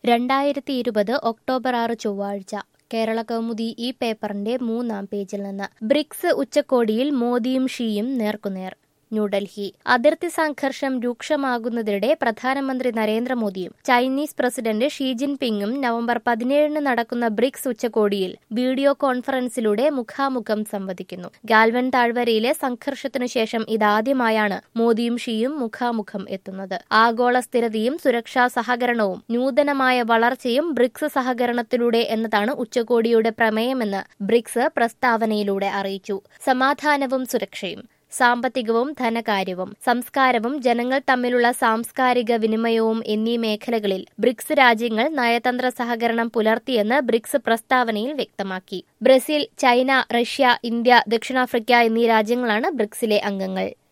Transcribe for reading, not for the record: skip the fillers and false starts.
2020 October 6 ചൊവ്വാഴ്ച കേരള കൗമുദി ഈ പേപ്പറിന്റെ 3-ാം പേജിൽ നിന്ന് ബ്രിക്സ് ഉച്ചകോടിയിൽ മോദിയും ഷിയും നേർക്കുനേർ. ന്യൂഡൽഹി അതിർത്തി സംഘർഷം രൂക്ഷമാകുന്നതിനിടെ പ്രധാനമന്ത്രി നരേന്ദ്രമോദിയും ചൈനീസ് പ്രസിഡന്റ് ഷീ ജിൻപിങ്ങും നവംബർ 17 നടക്കുന്ന ബ്രിക്സ് ഉച്ചകോടിയിൽ വീഡിയോ കോൺഫറൻസിലൂടെ മുഖാമുഖം സംവദിക്കുന്നു. ഗാൽവൻ താഴ്വരയിലെ സംഘർഷത്തിനു ശേഷം ഇതാദ്യമായാണ് മോദിയും ഷിയും മുഖാമുഖം എത്തുന്നത്. ആഗോള സ്ഥിരതയും സുരക്ഷാ സഹകരണവും നൂതനമായ വളർച്ചയും ബ്രിക്സ് സഹകരണത്തിലൂടെ എന്നതാണ് ഉച്ചകോടിയുടെ പ്രമേയമെന്ന് ബ്രിക്സ് പ്രസ്താവനയിലൂടെ അറിയിച്ചു. സമാധാനവും സുരക്ഷയും, സാമ്പത്തികവും ധനകാര്യവും, സംസ്കാരവും ജനങ്ങൾ തമ്മിലുള്ള സാംസ്കാരിക വിനിമയവും എന്നീ മേഖലകളിൽ ബ്രിക്സ് രാജ്യങ്ങൾ നയതന്ത്ര സഹകരണം പുലർത്തിയെന്ന് ബ്രിക്സ് പ്രസ്താവനയിൽ വ്യക്തമാക്കി. ബ്രസീൽ, ചൈന, റഷ്യ, ഇന്ത്യ, ദക്ഷിണാഫ്രിക്ക എന്നീ രാജ്യങ്ങളാണ് ബ്രിക്സിലെ അംഗങ്ങൾ.